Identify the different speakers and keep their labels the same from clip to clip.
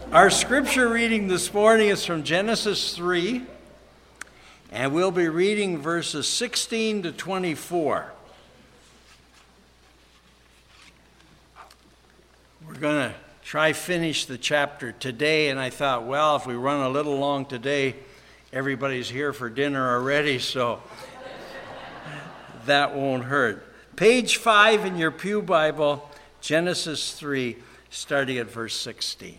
Speaker 1: Our scripture reading this morning is from Genesis 3, and we'll be reading verses 16 to 24. We're going to try finish the chapter today, and I thought, well, if we run a little long today, everybody's here for dinner already, so that won't hurt. Page 5 in your pew Bible, Genesis 3, starting at verse 16.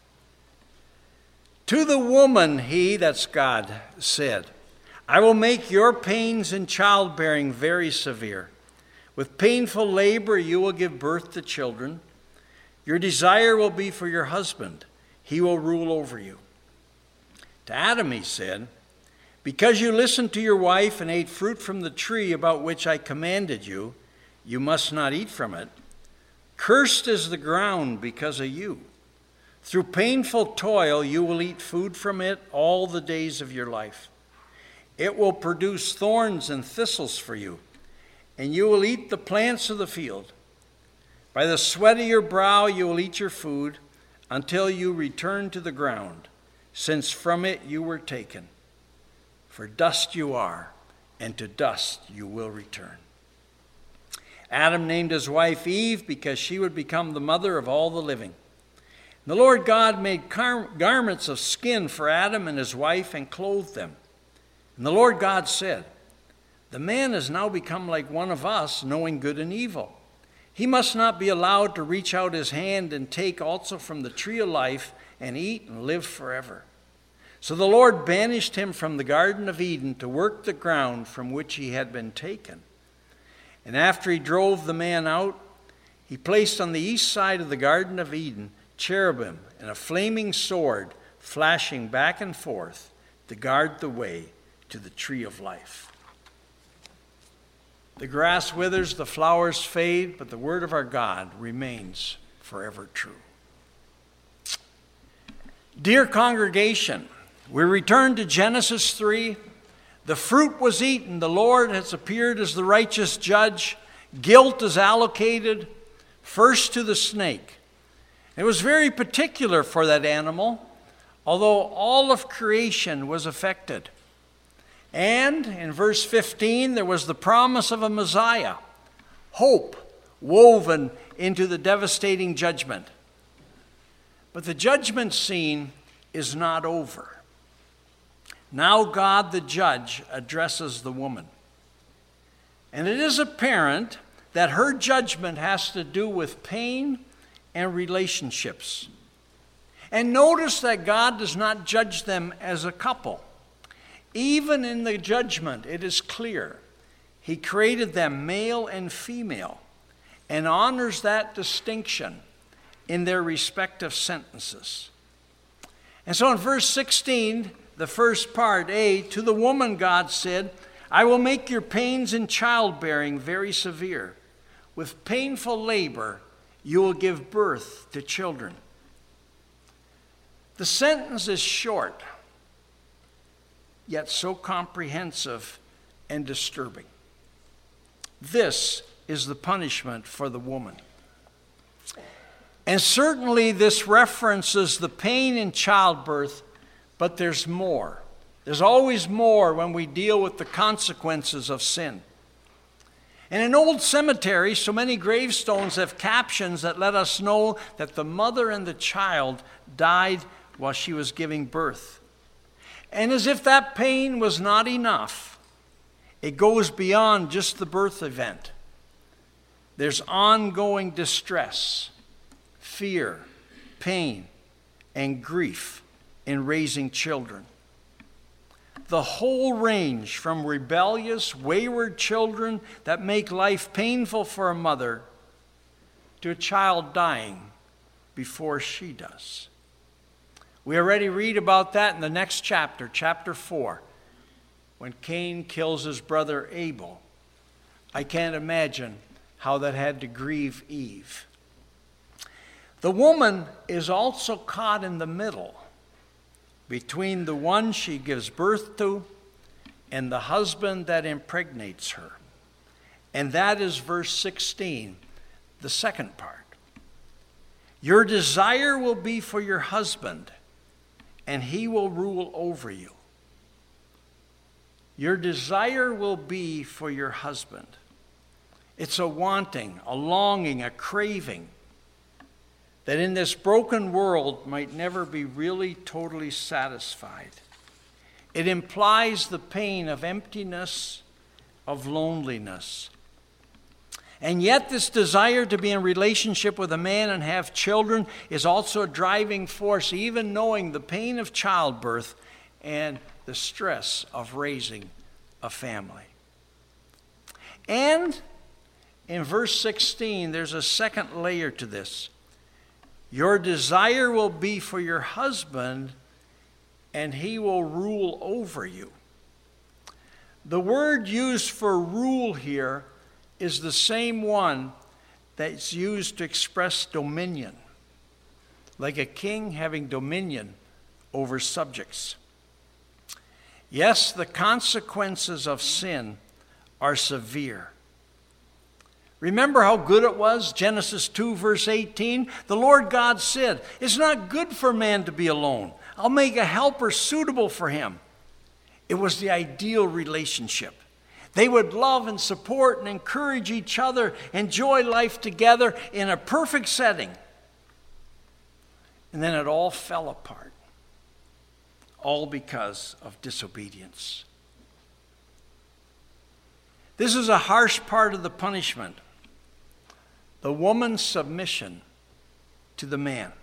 Speaker 1: To the woman, that's God, said, I will make your pains in childbearing very severe. With painful labor you will give birth to children. Your desire will be for your husband. He will rule over you. To Adam he said, because you listened to your wife and ate fruit from the tree about which I commanded you, you must not eat from it. Cursed is the ground because of you. Through painful toil, you will eat food from it all the days of your life. It will produce thorns and thistles for you, and you will eat the plants of the field. By the sweat of your brow, you will eat your food until you return to the ground, since from it you were taken. For dust you are, and to dust you will return. Adam named his wife Eve because she would become the mother of all the living. The Lord God made garments of skin for Adam and his wife and clothed them. And the Lord God said, the man has now become like one of us, knowing good and evil. He must not be allowed to reach out his hand and take also from the tree of life and eat and live forever. So the Lord banished him from the Garden of Eden to work the ground from which he had been taken. And after he drove the man out, he placed on the east side of the Garden of Eden cherubim and a flaming sword flashing back and forth to guard the way to the tree of life. The grass withers, the flowers fade, but the word of our God remains forever true. Dear congregation, we return to Genesis 3. The fruit was eaten. The Lord has appeared as the righteous judge. Guilt is allocated first to the snake. It was very particular for that animal, although all of creation was affected. And in verse 15, there was the promise of a Messiah, hope woven into the devastating judgment. But the judgment scene is not over. Now God the judge addresses the woman. And it is apparent that her judgment has to do with pain and relationships. And notice that God does not judge them as a couple. Even in the judgment, it is clear he created them male and female and honors that distinction in their respective sentences. And so in verse 16, the first part, to the woman God said, I will make your pains in childbearing very severe. With painful labor, you will give birth to children. The sentence is short, yet so comprehensive and disturbing. This is the punishment for the woman. And certainly this references the pain in childbirth, but there's more. There's always more when we deal with the consequences of sin. And in old cemeteries, so many gravestones have captions that let us know that the mother and the child died while she was giving birth. And as if that pain was not enough, it goes beyond just the birth event. There's ongoing distress, fear, pain, and grief in raising children. The whole range from rebellious, wayward children that make life painful for a mother to a child dying before she does. We already read about that in the next chapter, chapter 4, when Cain kills his brother Abel. I can't imagine how that had to grieve Eve. The woman is also caught in the middle between the one she gives birth to and the husband that impregnates her. And that is verse 16, the second part. Your desire will be for your husband, and he will rule over you. Your desire will be for your husband. It's a wanting, a longing, a craving that in this broken world might never be really totally satisfied. It implies the pain of emptiness, of loneliness. And yet this desire to be in relationship with a man and have children is also a driving force, even knowing the pain of childbirth and the stress of raising a family. And in verse 16, there's a second layer to this. Your desire will be for your husband, and he will rule over you. The word used for rule here is the same one that's used to express dominion, like a king having dominion over subjects. Yes, the consequences of sin are severe. Remember how good it was? Genesis 2, verse 18. The Lord God said, "It's not good for man to be alone. I'll make a helper suitable for him." It was the ideal relationship. They would love and support and encourage each other, enjoy life together in a perfect setting. And then it all fell apart, all because of disobedience. This is a harsh part of the punishment. The woman's submission to the man.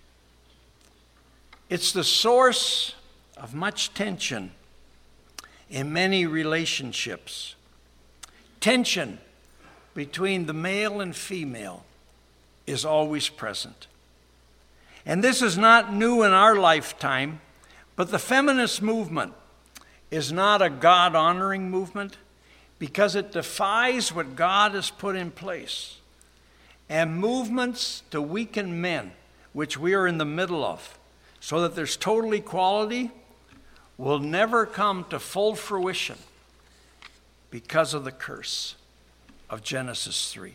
Speaker 1: It's the source of much tension in many relationships. Tension between the male and female is always present. And this is not new in our lifetime, but the feminist movement is not a God-honoring movement because it defies what God has put in place. And movements to weaken men, which we are in the middle of, so that there's total equality, will never come to full fruition because of the curse of Genesis 3.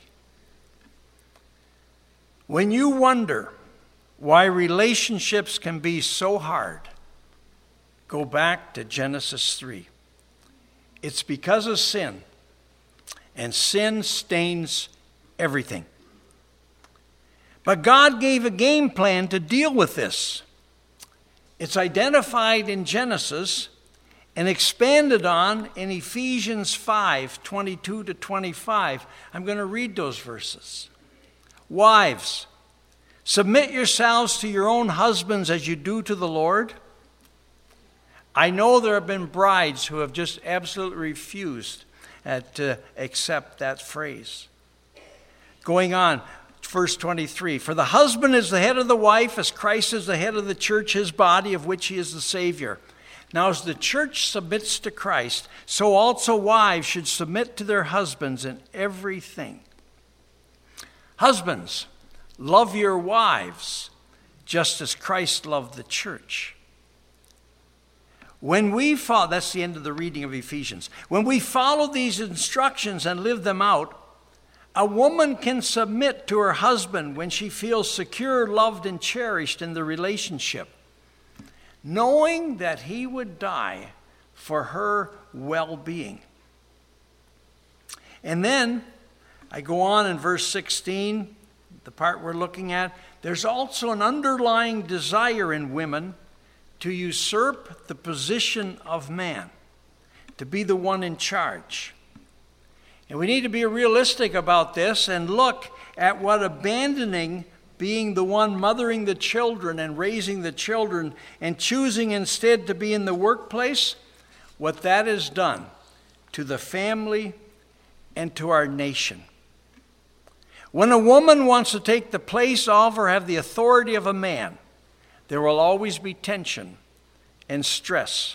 Speaker 1: When you wonder why relationships can be so hard, go back to Genesis 3. It's because of sin, and sin stains everything. But God gave a game plan to deal with this. It's identified in Genesis and expanded on in Ephesians 5, 22 to 25. I'm going to read those verses. Wives, submit yourselves to your own husbands as you do to the Lord. I know there have been brides who have just absolutely refused to accept that phrase. Going on, verse 23, for the husband is the head of the wife, as Christ is the head of the church, his body, of which he is the Savior. Now, as the church submits to Christ, so also wives should submit to their husbands in everything. Husbands, love your wives, just as Christ loved the church. When we follow, that's the end of the reading of Ephesians. When we follow these instructions and live them out, a woman can submit to her husband when she feels secure, loved, and cherished in the relationship, knowing that he would die for her well-being. And then I go on in verse 16, the part we're looking at. There's also an underlying desire in women to usurp the position of man, to be the one in charge. And we need to be realistic about this and look at what abandoning being the one mothering the children and raising the children and choosing instead to be in the workplace, what that has done to the family and to our nation. When a woman wants to take the place of or have the authority of a man, there will always be tension and stress.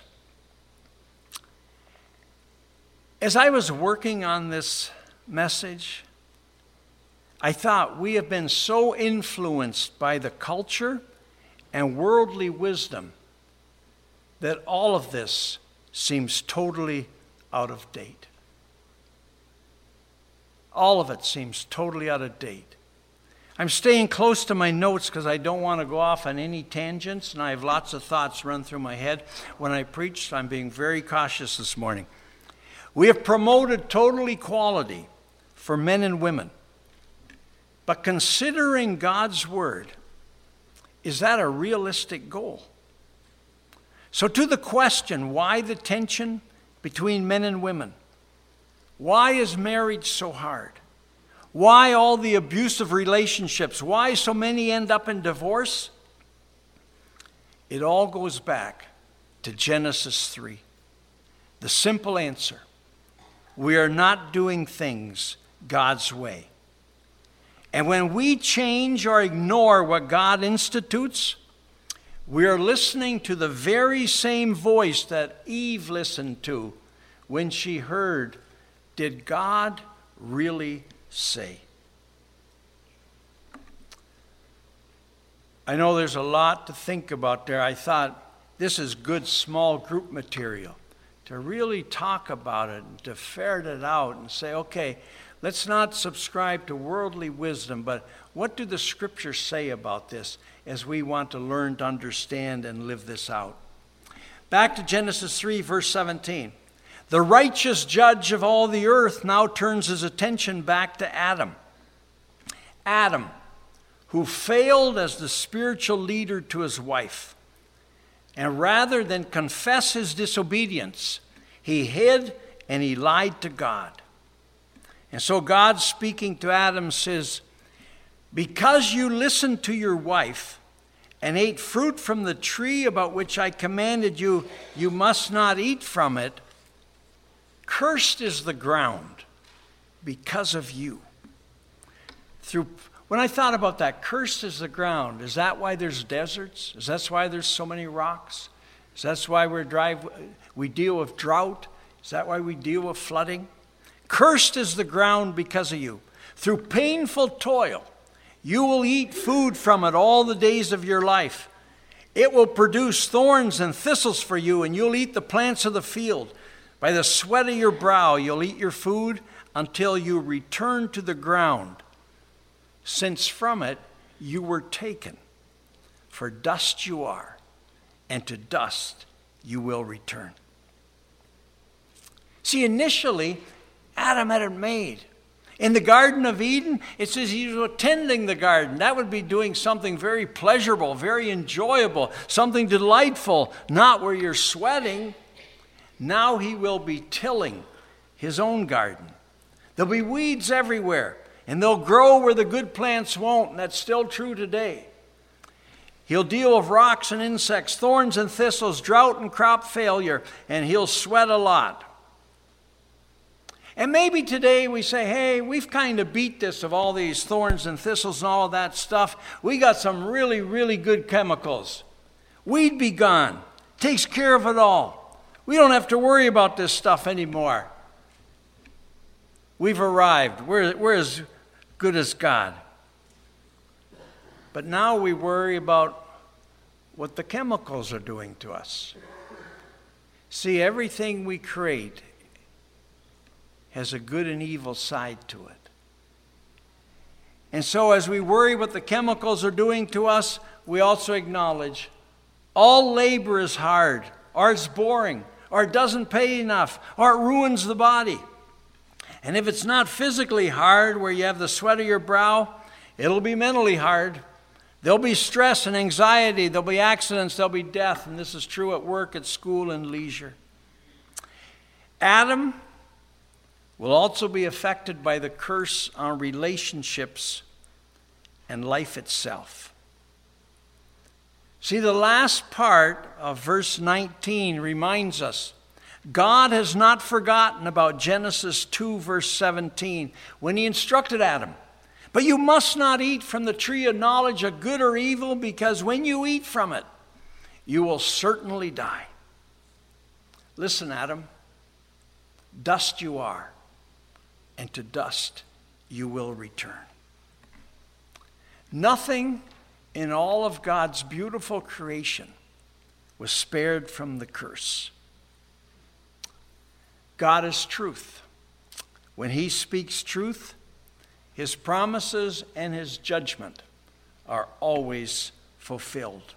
Speaker 1: As I was working on this message, I thought we have been so influenced by the culture and worldly wisdom that all of this seems totally out of date. All of it seems totally out of date. I'm staying close to my notes because I don't want to go off on any tangents, and I have lots of thoughts run through my head when I preach, so I'm being very cautious this morning. We have promoted total equality for men and women. But considering God's word, is that a realistic goal? So to the question, why the tension between men and women? Why is marriage so hard? Why all the abusive relationships? Why so many end up in divorce? It all goes back to Genesis 3. The simple answer: we are not doing things God's way. And when we change or ignore what God institutes, we are listening to the very same voice that Eve listened to when she heard, "Did God really say?" I know there's a lot to think about there. I thought this is good small group material to really talk about it and to ferret it out and say, okay, let's not subscribe to worldly wisdom, but what do the scriptures say about this as we want to learn to understand and live this out? Back to Genesis 3, verse 17. The righteous judge of all the earth now turns his attention back to Adam. Adam, who failed as the spiritual leader to his wife. And rather than confess his disobedience, he hid and he lied to God. And so God, speaking to Adam, says, "Because you listened to your wife and ate fruit from the tree about which I commanded you, you must not eat from it, cursed is the ground because of you." When I thought about that, cursed is the ground, is that why there's deserts? Is that why there's so many rocks? Is that why we deal with drought? Is that why we deal with flooding? Cursed is the ground because of you. Through painful toil, you will eat food from it all the days of your life. It will produce thorns and thistles for you, and you'll eat the plants of the field. By the sweat of your brow, you'll eat your food until you return to the ground, since from it you were taken. For dust you are, and to dust you will return. See, initially, Adam had it made. In the Garden of Eden, it says he was tending the garden. That would be doing something very pleasurable, very enjoyable, something delightful, not where you're sweating. Now he will be tilling his own garden. There'll be weeds everywhere, and they'll grow where the good plants won't, and that's still true today. He'll deal with rocks and insects, thorns and thistles, drought and crop failure, and he'll sweat a lot. And maybe today we say, hey, we've kind of beat this of all these thorns and thistles and all of that stuff. We got some really, really good chemicals. Weed be gone. Takes care of it all. We don't have to worry about this stuff anymore. We've arrived. We're as good as God. But now we worry about what the chemicals are doing to us. See, everything we create has a good and evil side to it. And so as we worry what the chemicals are doing to us, we also acknowledge all labor is hard, or it's boring, or it doesn't pay enough, or it ruins the body. And if it's not physically hard, where you have the sweat of your brow, it'll be mentally hard. There'll be stress and anxiety, there'll be accidents, there'll be death, and this is true at work, at school, and leisure. Adam will also be affected by the curse on relationships and life itself. See, the last part of verse 19 reminds us God has not forgotten about Genesis 2, verse 17, when he instructed Adam, "But you must not eat from the tree of knowledge of good or evil, because when you eat from it, you will certainly die." Listen, Adam, dust you are, and to dust you will return. Nothing in all of God's beautiful creation was spared from the curse. God is truth. When he speaks truth, His promises and his judgment are always fulfilled.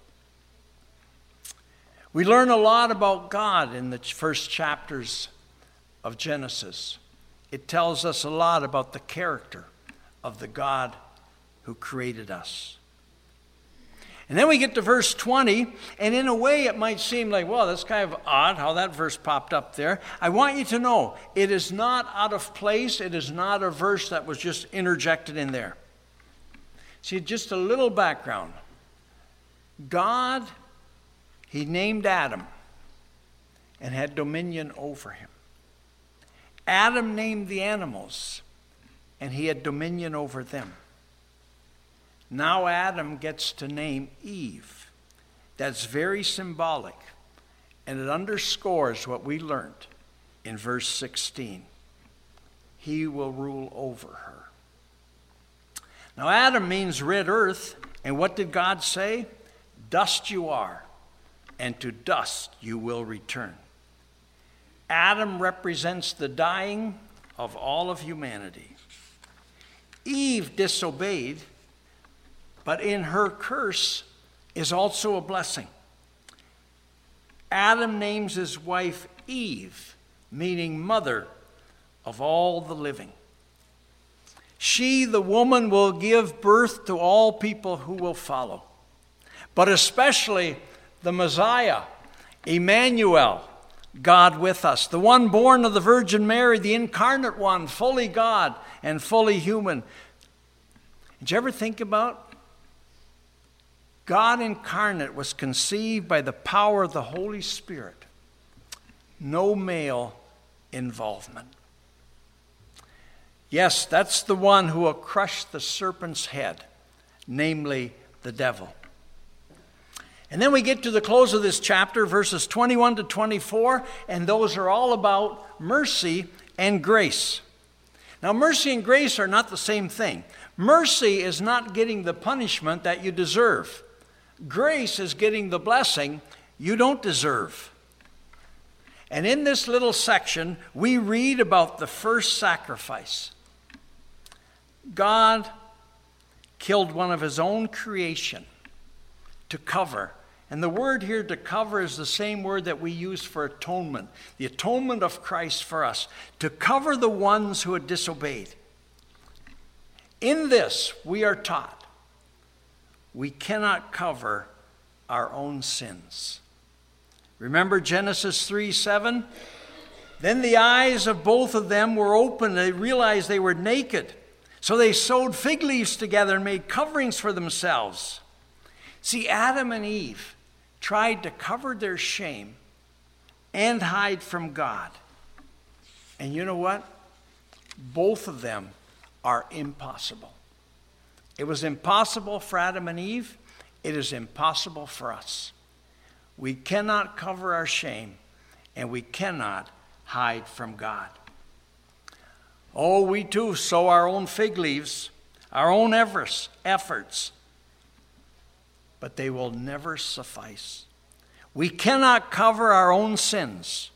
Speaker 1: We learn a lot about God in the first chapters of Genesis. It tells us a lot about the character of the God who created us. And then we get to verse 20, and in a way it might seem like, well, that's kind of odd how that verse popped up there. I want you to know, it is not out of place. It is not a verse that was just interjected in there. See, just a little background. God, he named Adam and had dominion over him. Adam named the animals, and he had dominion over them. Now Adam gets to name Eve. That's very symbolic, and it underscores what we learned in verse 16. He will rule over her. Now Adam means red earth, and what did God say? Dust you are, and to dust you will return. Adam represents the dying of all of humanity. Eve disobeyed, but in her curse is also a blessing. Adam names his wife Eve, meaning mother of all the living. She, the woman, will give birth to all people who will follow, but especially the Messiah, Emmanuel, God with us, the one born of the Virgin Mary, the incarnate one, fully God and fully human. Did you ever think about God incarnate was conceived by the power of the Holy Spirit. No male involvement. Yes, that's the one who will crush the serpent's head, namely the devil. And then we get to the close of this chapter, verses 21 to 24, and those are all about mercy and grace. Now, mercy and grace are not the same thing. Mercy is not getting the punishment that you deserve. Grace is getting the blessing you don't deserve. And in this little section, we read about the first sacrifice. God killed one of his own creation to cover. And the word here to cover is the same word that we use for atonement. The atonement of Christ for us. To cover the ones who had disobeyed. In this, we are taught we cannot cover our own sins. Remember Genesis 3:7? Then the eyes of both of them were opened. They realized they were naked. So they sewed fig leaves together and made coverings for themselves. See, Adam and Eve tried to cover their shame and hide from God. And you know what? Both of them are impossible. It was impossible for Adam and Eve. It is impossible for us. We cannot cover our shame, and we cannot hide from God. Oh, we too sow our own fig leaves, our own efforts, but they will never suffice. We cannot cover our own sins,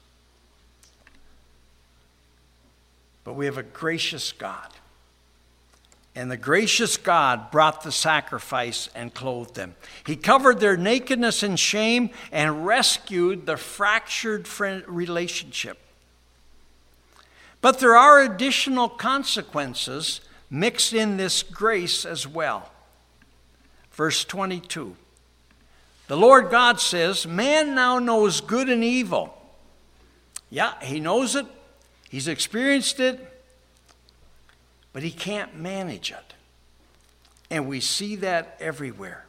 Speaker 1: but we have a gracious God. And the gracious God brought the sacrifice and clothed them. He covered their nakedness and shame and rescued the fractured relationship. But there are additional consequences mixed in this grace as well. Verse 22. The Lord God says, man now knows good and evil. Yeah, he knows it. He's experienced it. But he can't manage it. And we see that everywhere.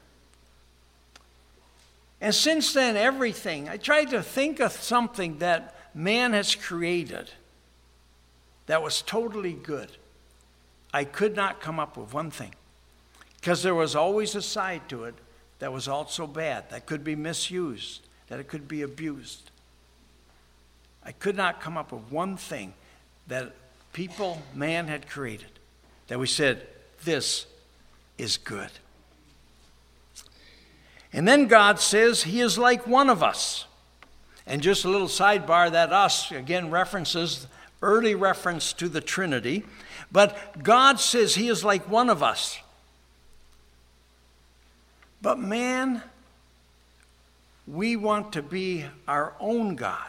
Speaker 1: And since then, everything, I tried to think of something that man has created that was totally good. I could not come up with one thing. Because there was always a side to it that was also bad, that could be misused, that it could be abused. I could not come up with one thing that man had created, that we said, this is good. And then God says he is like one of us. And just a little sidebar, that us, again, references early reference to the Trinity. But God says he is like one of us. But man, we want to be our own God.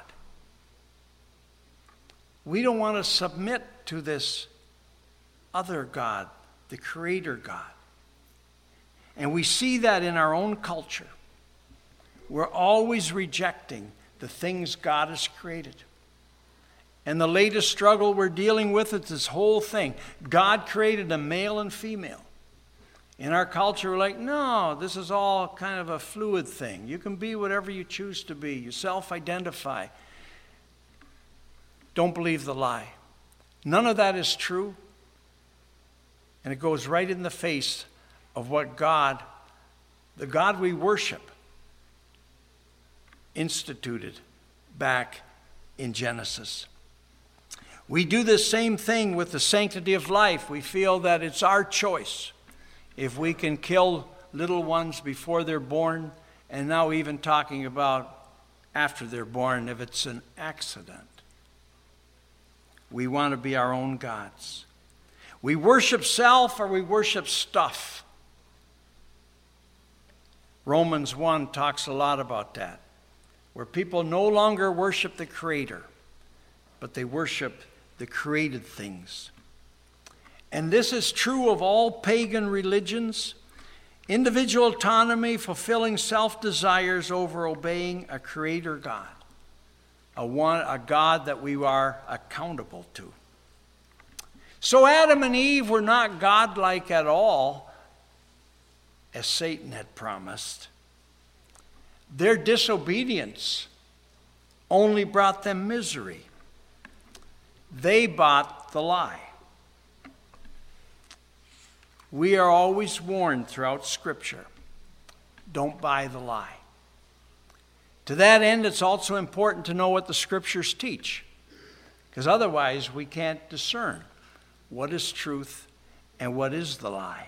Speaker 1: We don't want to submit to this other God, the Creator God. And we see that in our own culture. We're always rejecting the things God has created. And the latest struggle we're dealing with is this whole thing. God created a male and female. In our culture, we're like, no, this is all kind of a fluid thing. You can be whatever you choose to be. You self-identify. Don't believe the lie. None of that is true. And it goes right in the face of what God, the God we worship, instituted back in Genesis. We do the same thing with the sanctity of life. We feel that it's our choice. If we can kill little ones before they're born, and now even talking about after they're born, if it's an accident. We want to be our own gods. We worship self or we worship stuff. Romans 1 talks a lot about that, where people no longer worship the Creator, but they worship the created things. And this is true of all pagan religions. Individual autonomy, fulfilling self-desires over obeying a Creator God, a God that we are accountable to. So Adam and Eve were not godlike at all, as Satan had promised. Their disobedience only brought them misery. They bought the lie. We are always warned throughout Scripture, don't buy the lie. To that end, it's also important to know what the Scriptures teach, because otherwise we can't discern what is truth and what is the lie.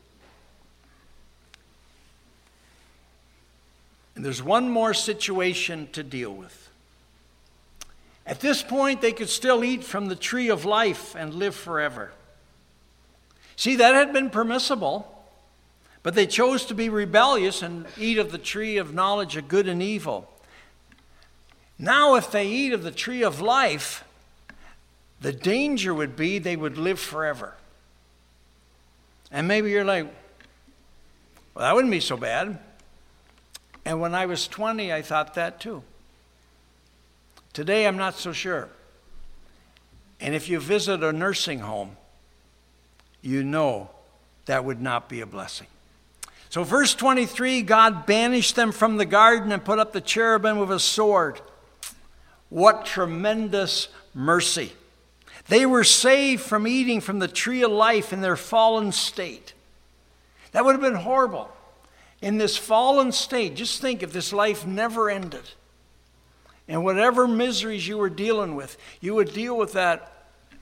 Speaker 1: And there's one more situation to deal with. At this point, they could still eat from the tree of life and live forever. See, that had been permissible, but they chose to be rebellious and eat of the tree of knowledge of good and evil. Now, if they eat of the tree of life, the danger would be they would live forever. And maybe you're like, well, that wouldn't be so bad. And when I was 20, I thought that too. Today, I'm not so sure. And if you visit a nursing home, you know that would not be a blessing. So verse 23, God banished them from the garden and put up the cherubim with a sword. What tremendous mercy. They were saved from eating from the tree of life in their fallen state. That would have been horrible. In this fallen state, just think if this life never ended. And whatever miseries you were dealing with, you would deal with that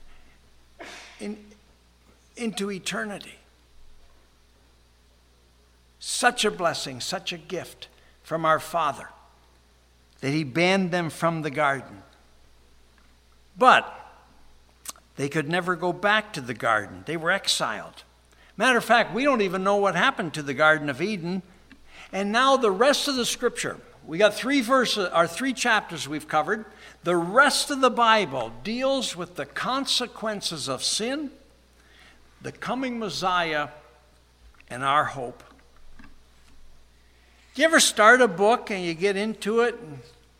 Speaker 1: into eternity. Such a blessing, such a gift from our Father that he banned them from the garden. But they could never go back to the garden. They were exiled. Matter of fact, we don't even know what happened to the Garden of Eden. And now the rest of the Scripture, we got 3 chapters we've covered. The rest of the Bible deals with the consequences of sin, the coming Messiah, and our hope. Do you ever start a book and you get into it and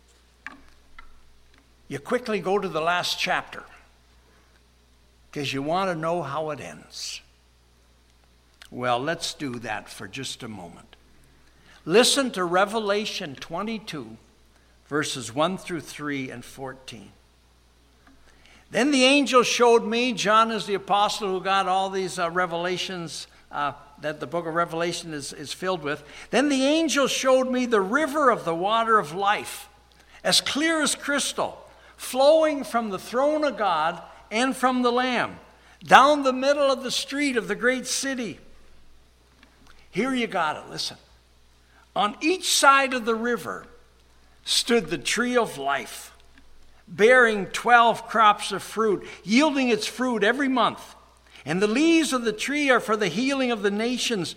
Speaker 1: you quickly go to the last chapter because you want to know how it ends? Well, let's do that for just a moment. Listen to Revelation 22, verses 1 through 3 and 14. Then the angel showed me, John is the apostle who got all these revelations that the book of Revelation is filled with. Then the angel showed me the river of the water of life, as clear as crystal, flowing from the throne of God and from the Lamb, down the middle of the street of the great city. Here you got it, listen. On each side of the river stood the tree of life, bearing 12 crops of fruit, yielding its fruit every month. And the leaves of the tree are for the healing of the nations.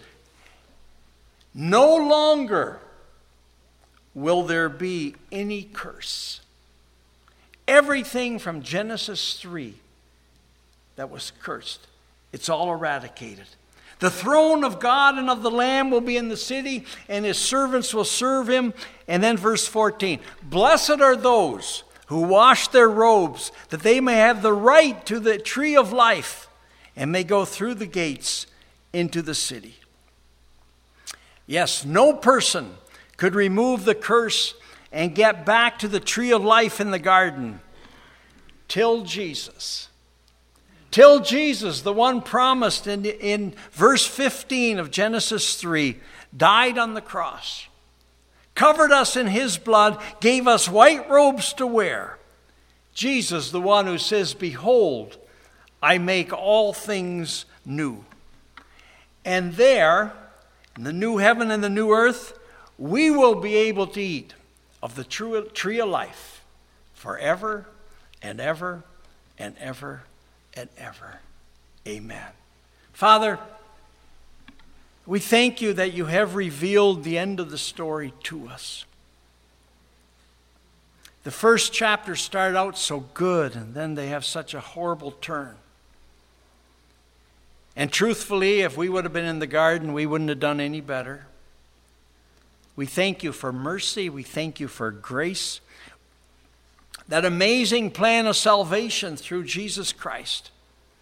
Speaker 1: No longer will there be any curse. Everything from Genesis 3 that was cursed, it's all eradicated. The throne of God and of the Lamb will be in the city, and his servants will serve him. And then verse 14, blessed are those who wash their robes, that they may have the right to the tree of life, and may go through the gates into the city. Yes, no person could remove the curse and get back to the tree of life in the garden till Jesus. Till Jesus, the one promised in verse 15 of Genesis 3, died on the cross, covered us in his blood, gave us white robes to wear. Jesus, the one who says, behold, I make all things new. And there, in the new heaven and the new earth, we will be able to eat of the tree of life forever and ever and ever and ever. Amen. Father, we thank you that you have revealed the end of the story to us. The first chapter started out so good, and then they have such a horrible turn. And truthfully, if we would have been in the garden, we wouldn't have done any better. We thank you for mercy. We thank you for grace. That amazing plan of salvation through Jesus Christ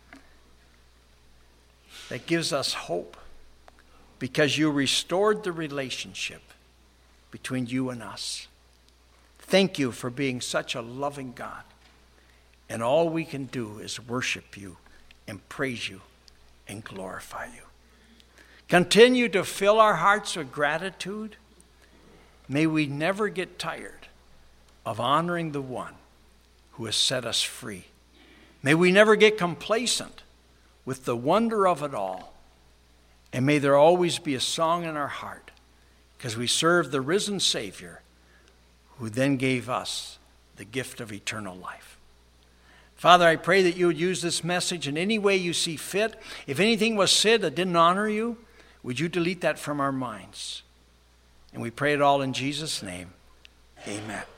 Speaker 1: that gives us hope because you restored the relationship between you and us. Thank you for being such a loving God. And all we can do is worship you and praise you and glorify you. Continue to fill our hearts with gratitude. May we never get tired of honoring the one who has set us free. May we never get complacent with the wonder of it all. And may there always be a song in our heart because we serve the risen Savior who then gave us the gift of eternal life. Father, I pray that you would use this message in any way you see fit. If anything was said that didn't honor you, would you delete that from our minds? And we pray it all in Jesus' name. Amen.